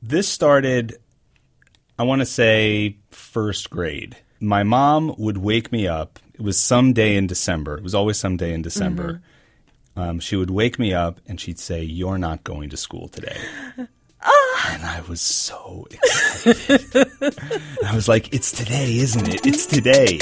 This started, I want to say, first grade. My mom would wake me up. It was some day in December. It was always some day in December. Mm-hmm. She would wake me up and she'd say, "You're not going to school today." And I was so excited. I was like, it's today, isn't it? It's today.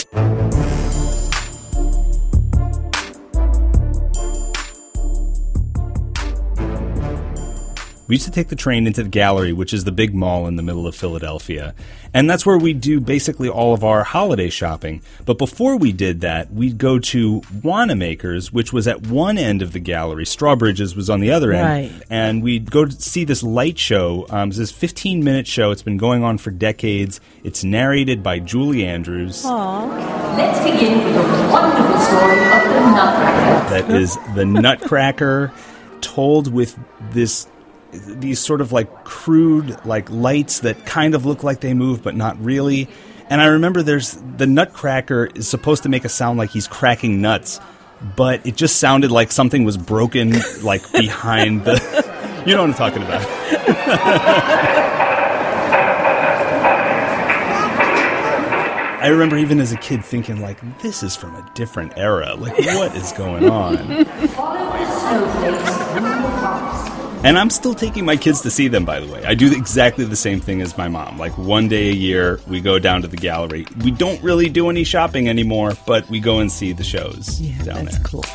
We used to take the train into the Gallery, which is the big mall in the middle of Philadelphia. And that's where we do basically all of our holiday shopping. But before we did that, we'd go to Wanamaker's, which was at one end of the Gallery. Strawbridge's was on the other end. Right. And we'd go to see this light show. It's this 15-minute show. It's been going on for decades. It's narrated by Julie Andrews. Aww. Let's begin with the wonderful story of the Nutcracker. That is the Nutcracker, told with these sort of like crude like lights that kind of look like they move but not really. And I remember the Nutcracker is supposed to make a sound like he's cracking nuts, but it just sounded like something was broken like behind the you know what I'm talking about. I remember even as a kid thinking like, this is from a different era. Like, what is going on? Follow the snowflakes through the house. And I'm still taking my kids to see them, by the way. I do exactly the same thing as my mom. Like, one day a year, we go down to the Gallery. We don't really do any shopping anymore, but we go and see the shows down there. That's cool.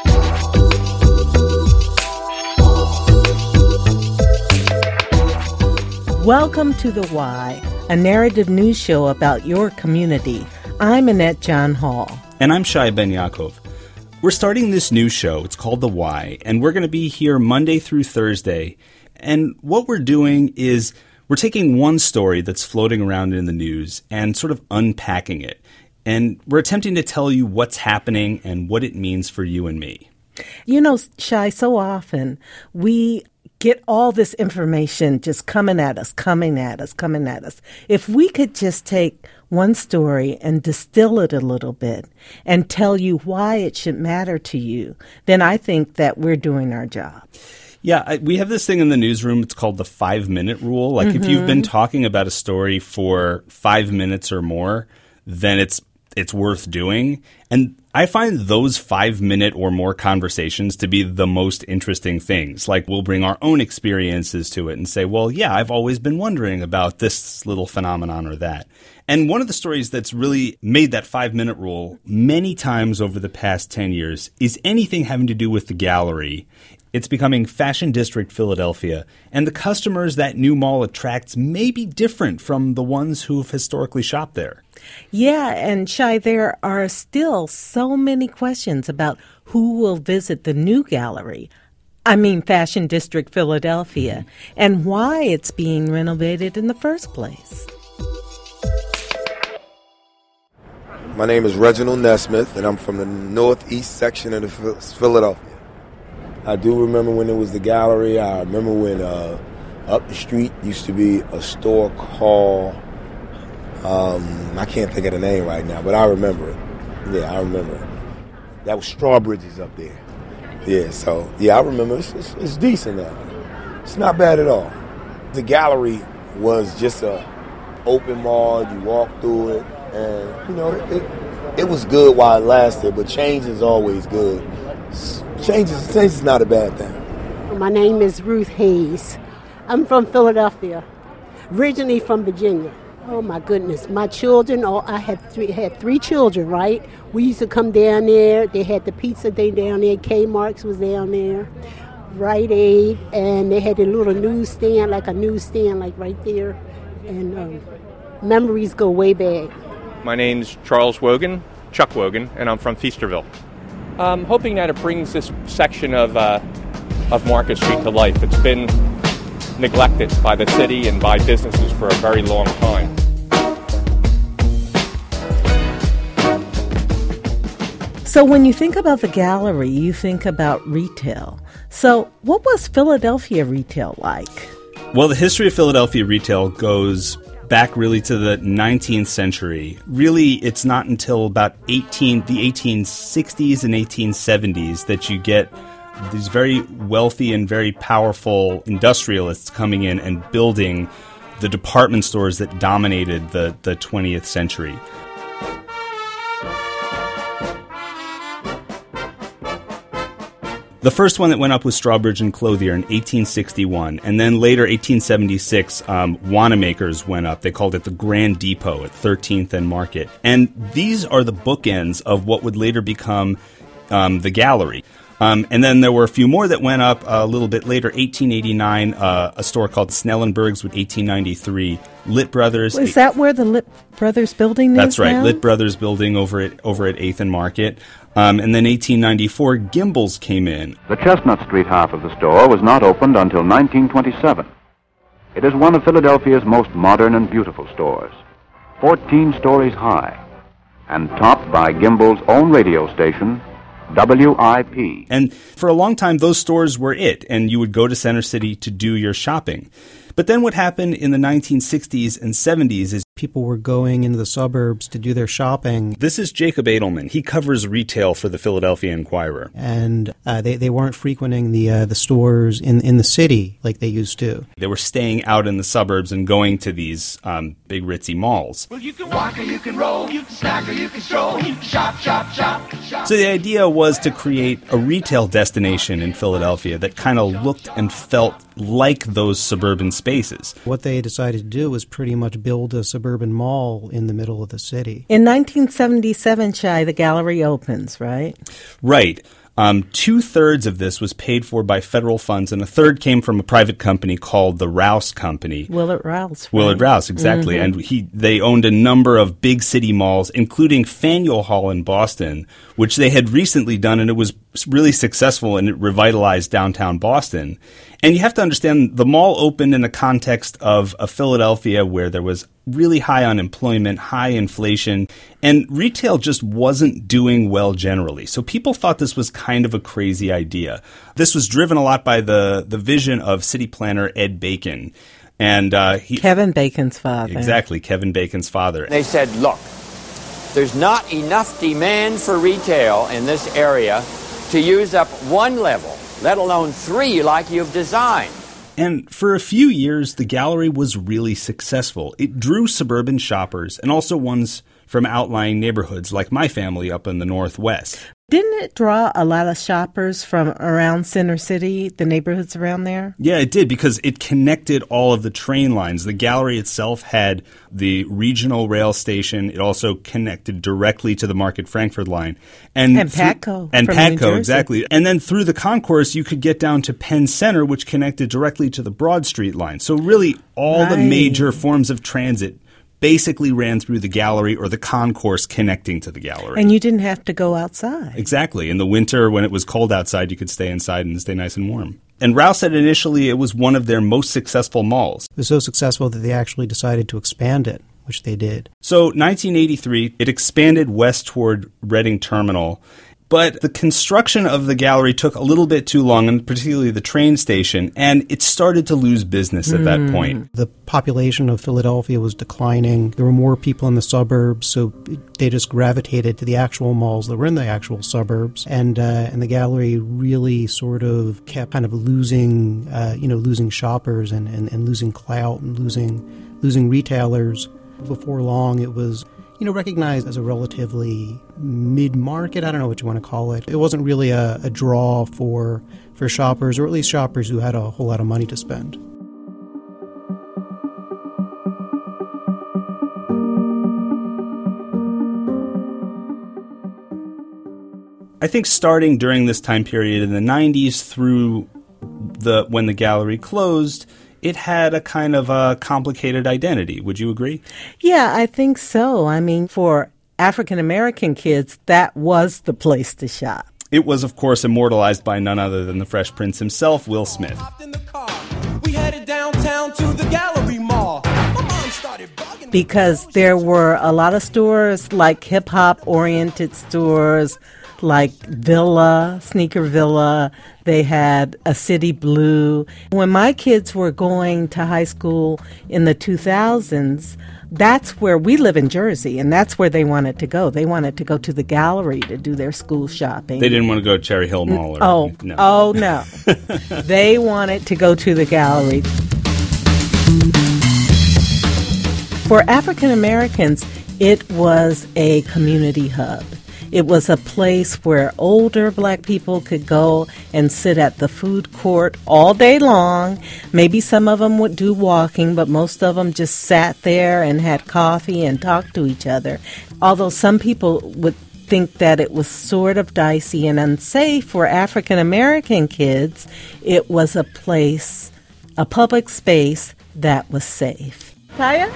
Welcome to The Why, a narrative news show about your community. I'm Annette John Hall. And I'm Shai Ben Yaakov. We're starting this new show. It's called The Why, and we're going to be here Monday through Thursday. And what we're doing is we're taking one story that's floating around in the news and sort of unpacking it. And we're attempting to tell you what's happening and what it means for you and me. You know, Shai, so often we get all this information just coming at us. If we could just take one story and distill it a little bit and tell you why it should matter to you, then I think that we're doing our job. Yeah, we have this thing in the newsroom. It's called the 5-minute rule. Like, if you've been talking about a story for 5 minutes or more, then it's worth doing. And I find those 5-minute or more conversations to be the most interesting things. Like, we'll bring our own experiences to it and say, well, yeah, I've always been wondering about this little phenomenon or that. And one of the stories that's really made that 5-minute rule many times over the past 10 years is anything having to do with the Gallery. It's becoming Fashion District Philadelphia, and the customers that new mall attracts may be different from the ones who've historically shopped there. Yeah, and Shai, there are still so many questions about who will visit the new gallery. I mean, Fashion District Philadelphia, and why it's being renovated in the first place. My name is Reginald Nesmith, and I'm from the northeast section of Philadelphia. I do remember when it was the Gallery. I remember when up the street used to be a store called, I can't think of the name right now, but I remember it. Yeah, I remember it. That was Strawbridge's up there. Yeah, so, yeah, I remember. It's decent now. It's not bad at all. The Gallery was just a open mall. You walk through it, and, you know, it was good while it lasted, but change is always good. Change is not a bad thing. My name is Ruth Hayes. I'm from Philadelphia, originally from Virginia. Oh my goodness, my children, I had three children, right? We used to come down there. They had the pizza thing down there. Kmart's was down there, Rite Aid, and they had a little newsstand, like right there. And memories go way back. My name's Charles Wogan, Chuck Wogan, and I'm from Feasterville. Hoping that it brings this section of Market Street to life. It's been neglected by the city and by businesses for a very long time. So when you think about the Gallery, you think about retail. So what was Philadelphia retail like? Well, the history of Philadelphia retail goes back really to the 19th century. Really, it's not until about the 1860s and 1870s that you get these very wealthy and very powerful industrialists coming in and building the department stores that dominated the 20th century. The first one that went up was Strawbridge and Clothier in 1861, and then later, 1876, Wanamaker's went up. They called it the Grand Depot at 13th and Market. And these are the bookends of what would later become the Gallery. And then there were a few more that went up a little bit later. 1889, a store called Snellenberg's with 1893. Litt Brothers. Is that where the Litt Brothers building is? That's right. Now? Litt Brothers building over at 8th and Market. And then 1894, Gimbel's came in. The Chestnut Street half of the store was not opened until 1927. It is one of Philadelphia's most modern and beautiful stores, 14 stories high, and topped by Gimbel's own radio station, WIP. And for a long time, those stores were it, and you would go to Center City to do your shopping. But then what happened in the 1960s and 70s is people were going into the suburbs to do their shopping. This is Jacob Edelman. He covers retail for the Philadelphia Inquirer. And they weren't frequenting the stores in the city like they used to. They were staying out in the suburbs and going to these big ritzy malls. Well, you can walk or you can roll, you can snack or you can stroll, you can shop, shop, shop, shop. So the idea was to create a retail destination in Philadelphia that kind of looked and felt like those suburban spaces. What they decided to do was pretty much build a suburban mall in the middle of the city. In 1977, Shai, the Gallery opens, right? Right. 2/3 of this was paid for by federal funds, and a third came from a private company called the Rouse Company. Willard Rouse. Right? Willard Rouse, exactly. Mm-hmm. And they owned a number of big city malls, including Faneuil Hall in Boston, which they had recently done, and it was really successful, and it revitalized downtown Boston. And you have to understand, the mall opened in the context of a Philadelphia where there was really high unemployment, high inflation, and retail just wasn't doing well generally. So people thought this was kind of a crazy idea. This was driven a lot by the vision of city planner Ed Bacon. And Kevin Bacon's father. Exactly, Kevin Bacon's father. They said, look, there's not enough demand for retail in this area to use up one level, let alone 3 like you've designed. And for a few years, the Gallery was really successful. It drew suburban shoppers and also ones from outlying neighborhoods like my family up in the Northwest. Didn't it draw a lot of shoppers from around Center City, the neighborhoods around there? Yeah, it did, because it connected all of the train lines. The Gallery itself had the regional rail station. It also connected directly to the Market Frankford line. And Patco. And from Patco, New Jersey. exactly. And then through the concourse, you could get down to Penn Center, which connected directly to the Broad Street line. So really, all the major forms of transit basically ran through the Gallery or the concourse connecting to the Gallery. And you didn't have to go outside. Exactly. In the winter, when it was cold outside, you could stay inside and stay nice and warm. And Rouse said initially it was one of their most successful malls. It was so successful that they actually decided to expand it, which they did. So 1983, it expanded west toward Reading Terminal. But the construction of the Gallery took a little bit too long, and particularly the train station, and it started to lose business at that point. The population of Philadelphia was declining. There were more people in the suburbs, so they just gravitated to the actual malls that were in the actual suburbs. And the Gallery really sort of kept kind of losing, losing shoppers and losing clout and losing retailers. Before long, it was recognized as a relatively mid-market, I don't know what you want to call it. It wasn't really a draw for shoppers, or at least shoppers who had a whole lot of money to spend. I think starting during this time period in the 90s through when the Gallery closed, it had a kind of a complicated identity. Would you agree? Yeah, I think so. I mean, for African-American kids, that was the place to shop. It was, of course, immortalized by none other than the Fresh Prince himself, Will Smith. We headed downtown to the Gallery Mall. Because there were a lot of stores, like hip-hop oriented stores, like Villa, Sneaker Villa. They had a City Blue. When my kids were going to high school in the 2000s, that's where we live in Jersey, and that's where they wanted to go. They wanted to go to the gallery to do their school shopping. They didn't want to go to Cherry Hill Mall. No. They wanted to go to the gallery. For African Americans, it was a community hub. It was a place where older black people could go and sit at the food court all day long. Maybe some of them would do walking, but most of them just sat there and had coffee and talked to each other. Although some people would think that it was sort of dicey and unsafe for African American kids, it was a place, a public space that was safe. Taya?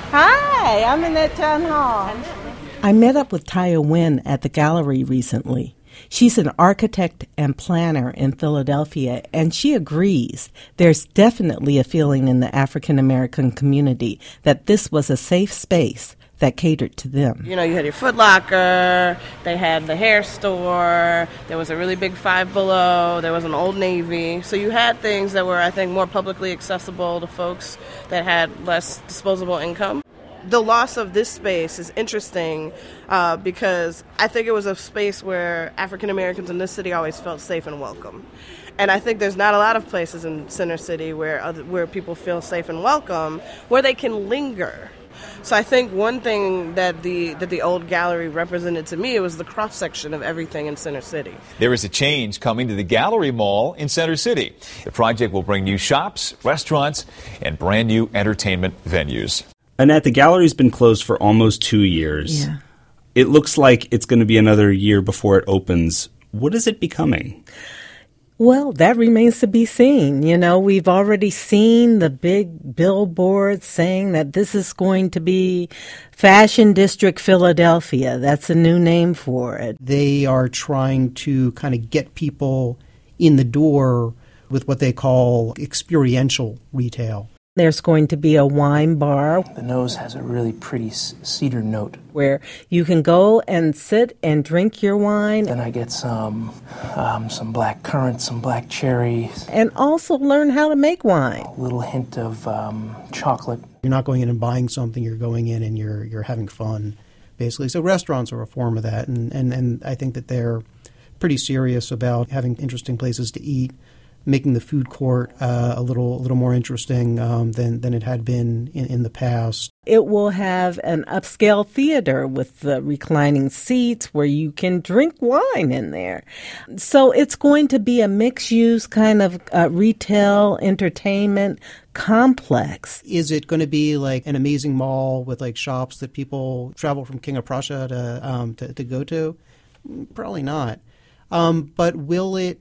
Hi, I'm in that town hall. I met up with Taya Wynn at the gallery recently. She's an architect and planner in Philadelphia, and she agrees there's definitely a feeling in the African American community that this was a safe space that catered to them. You know, you had your Foot Locker, they had the hair store, there was a really big Five Below, there was an Old Navy. So you had things that were, I think, more publicly accessible to folks that had less disposable income. The loss of this space is interesting because I think it was a space where African Americans in this city always felt safe and welcome. And I think there's not a lot of places in Center City where people feel safe and welcome, where they can linger. So I think one thing that the old gallery represented to me was the cross-section of everything in Center City. There is a change coming to the Gallery Mall in Center City. The project will bring new shops, restaurants, and brand new entertainment venues. Annette, the gallery's been closed for almost 2 years. Yeah. It looks like it's going to be another year before it opens. What is it becoming? Well, that remains to be seen. You know, we've already seen the big billboards saying that this is going to be Fashion District Philadelphia. That's a new name for it. They are trying to kind of get people in the door with what they call experiential retail. There's going to be a wine bar. The nose has a really pretty cedar note. Where you can go and sit and drink your wine. Then I get some black currant, some black cherries. And also learn how to make wine. A little hint of chocolate. You're not going in and buying something, you're going in and you're having fun, basically. So restaurants are a form of that, and I think that they're pretty serious about having interesting places to eat, making the food court a little more interesting than it had been in the past. It will have an upscale theater with the reclining seats where you can drink wine in there. So it's going to be a mixed-use kind of retail entertainment complex. Is it going to be like an amazing mall with like shops that people travel from King of Prussia to go to? Probably not. But will it,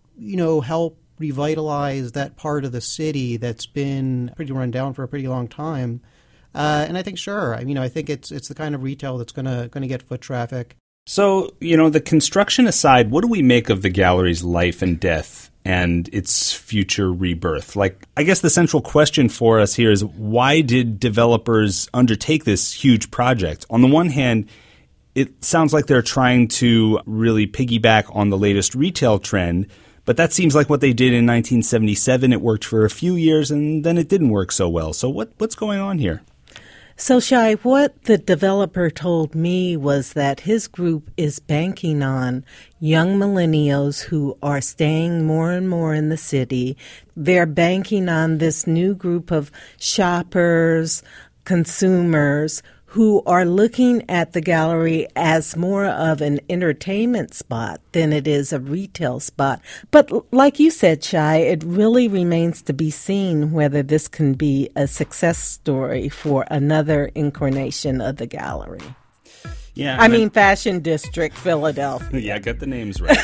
help revitalize that part of the city that's been pretty run down for a pretty long time? And I think sure. I think it's the kind of retail that's going to get foot traffic. So, the construction aside, what do we make of the gallery's life and death and its future rebirth? I guess the central question for us here is, why did developers undertake this huge project? On the one hand, it sounds like they're trying to really piggyback on the latest retail trend, but that seems like what they did in 1977. It worked for a few years, and then it didn't work so well. So what's going on here? So, Shai, what the developer told me was that his group is banking on young millennials who are staying more and more in the city. They're banking on this new group of shoppers, consumers, who are looking at the gallery as more of an entertainment spot than it is a retail spot. But like you said, Shai, it really remains to be seen whether this can be a success story for another incarnation of the gallery. Yeah, I mean Fashion District Philadelphia. Yeah, get the names right.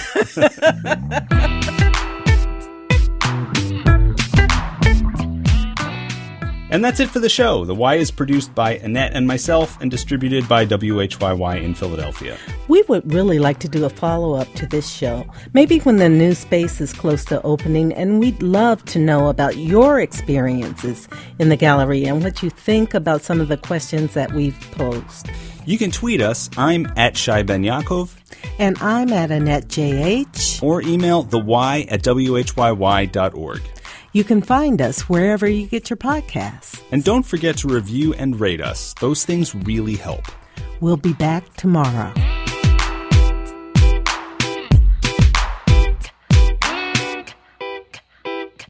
And that's it for the show. The Y is produced by Annette and myself and distributed by WHYY in Philadelphia. We would really like to do a follow-up to this show, maybe when the new space is close to opening, and we'd love to know about your experiences in the gallery and what you think about some of the questions that we've posed. You can tweet us. I'm at Shai Ben Yaakov. And I'm at Annette JH. Or email they@whyy.org. You can find us wherever you get your podcasts. And don't forget to review and rate us. Those things really help. We'll be back tomorrow.